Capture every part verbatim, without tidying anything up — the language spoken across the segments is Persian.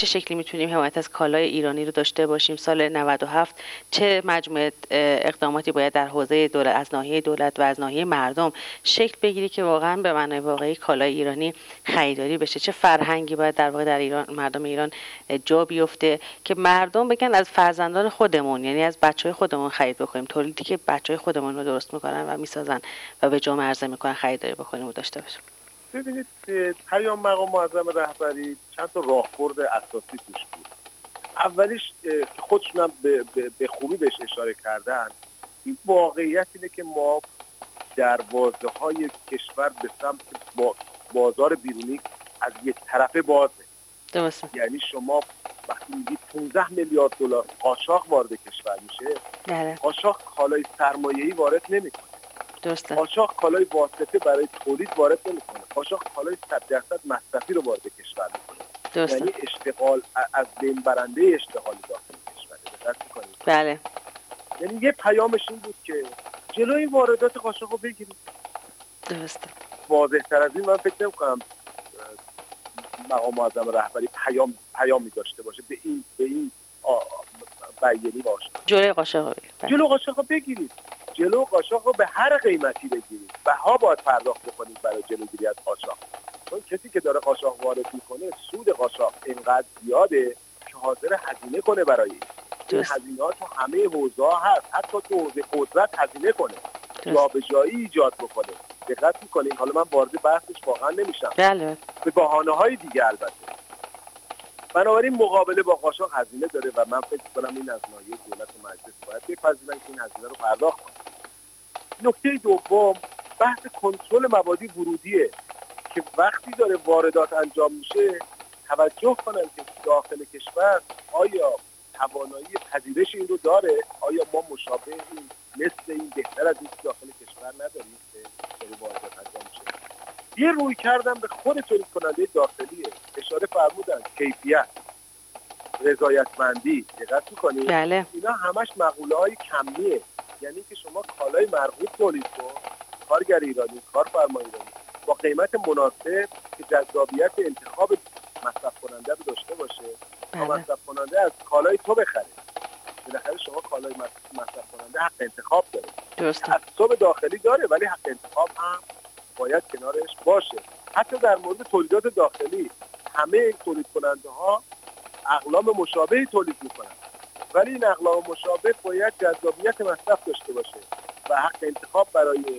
چه شکلی میتونیم حمایت از کالای ایرانی رو داشته باشیم. سال نود و هفت چه مجموعه اقداماتی باید در حوزه دولت از ناحیه دولت و از ناحیه مردم شکل بگیری که واقعا به معنای واقعی کالای ایرانی خریداری بشه؟ چه فرهنگی باید در واقع در ایران مردم ایران جا بیفته که مردم بگن از فرزندان خودمون، یعنی از بچهای خودمون خرید بکنیم، تولیدی که بچهای خودمون رو درست میکنن و میسازن و به جامعه عرضه میکنن خریداری بکنیم و داشته باشیم. ببینید پیام مقام معظم رهبری چند تا راهبرد اساسی توش بود. اولیش که خودشون به, به, به خوبی بهش اشاره کردن، این واقعیت اینه که ما دروازه های کشور به سمت بازار بیرونی از یک طرفه بازه. درسته. یعنی شما وقتی میگید پانزده میلیارد دلار قاچاق وارد کشور میشه، بله. قاچاق کالای سرمایه‌ای وارد نمیکنه. درسته. قاچاق کالای واسطه برای تولید وارد نمیکنه. قاچاق کالای صد درصد مصرفی رو وارد کشور میکنه. درسته. یعنی اشتغال از بین برنده اشتغال داخل کشور. دقت میکنید؟ بله. یعنی یه پیامش این بود که جلوی واردات قاچاق رو بگیرید. درسته. واضح‌تر از این من فکر نمی‌کنم مقام معظم رهبری پیام پیامی داشته باشه به این به این بیانی باشه. جلوی قاچاق جلو قاچاق رو بگیرید. جلو قاچاق رو به هر قیمتی بگیرید. بها باید پرداخت بکنید برای جلوگیری از قاچاق. چون کسی که داره قاچاق وارد میکنه سود قاچاق اینقدر زیاده که حاضر هزینه کنه برای این. این هزینه‌ها تو همه حوزه‌ها هست. حتی تو حوزه قدرت هزینه کنه. جابجایی ایجاد بکنه. دقت میکنید؟ حالا من وارد بحثش واقعا نمیشم. بله. به بهانه‌های دیگه البته. بنابراین مقابله با قاچاق هزینه داره و من فکر می‌کنم این از ناحیه دولت و مجلس باید بپذیرن که این هزینه رو پرداخت کنه. نکته دوم بحث کنترل مبادی ورودیه که وقتی داره واردات انجام میشه توجه کنن که داخل کشور آیا توانایی پذیرش این رو داره، آیا ما مشابه این مثل این بهتر از این داخل کشور نداریم که داره واردات انجام میشه. یه روی کردم به خود تولید کننده داخلیه، اشاره فرمودن کیفیت، رضایتمندی. دقت می‌کنید؟ بله. اینا همش مقوله‌های کمیه. یعنی که شما کالای مرغوب تولید کن، کارگر ایرانی، کارفرما ایرانی با قیمت مناسب که جذابیت انتخاب مصرف کننده رو داشته باشه. تا مصرف کننده از کالای تو بخره. بالاخره شما کالای مصرف کننده حق انتخاب داره. درسته. تعصب داخلی داره ولی حق انتخاب هم باید کنارش باشه. حتی در مورد تولیدات داخلی همه این تولید کننده ها اقلام مشابهی تولید میکنن ولی این اقلام مشابه باید جذابیت مصرف داشته باشه و حق انتخاب برای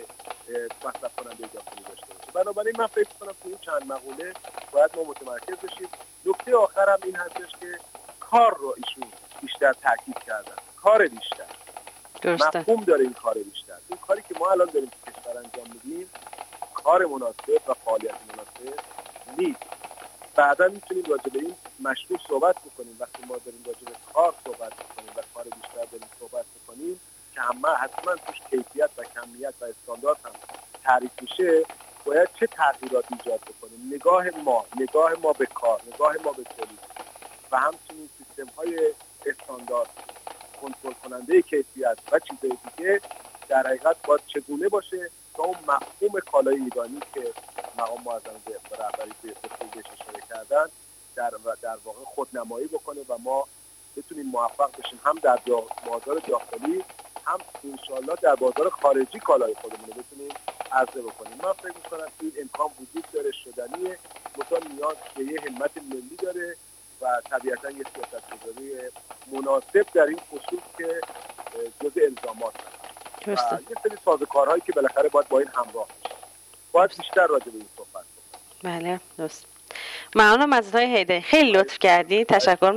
مصرف کننده داخلی داشته باشه. بنابراین من فکر کنم که این چند مقوله باید ما متمرکز بشیم. نکته آخرم این هستش که کار رو ایشون بیشتر تاکید کردن. کار بیشتر. درسته. مفهوم داره این کار بیشتر. این کاری که ما الان داریم تو کشور انجام میدیم کار مناسب و فعالیت مناسب نیست. بعدا میتونیم راجع به این مشروع صحبت بکنیم. وقتی ما داریم راجع به کار صحبت بکنیم و کار بیشتر داریم صحبت بکنیم که همه حتما توش کیفیت و کمیت و استاندارد هم تعریف میشه، باید چه تغییراتی ایجاد بکنیم. نگاه ما نگاه ما به کار، نگاه ما به تولید و همچنین سیستم های استاندارد کنترل کننده کیفیت و چیزهای دیگه در حقیقت باید چگونه باشه تا اون مفهوم کالای ایرانی که مقام معظم رهبری به خودش اشاره کردن در در واقع خودنمایی بکنه و ما بتونیم موفق بشیم هم در بازار داخلی هم انشالله در بازار خارجی کالای خودمون رو بتونیم عرضه بکنیم. من فکر می‌کنم این امکان وجود داره، شدنیه، مثلا نیاز به یه همت ملی داره و طبیعتاً یه سیاست‌گذاری مناسب در این خصوص که جزء الزامات هست و یه سری سازوکارهایی که بالاخره باید با این همراه بشه. باید بیشتر راجع به این صحبت کنیم. بله درست. ممنونم از آقای حیدری، خیلی لطف کردی. تشکر.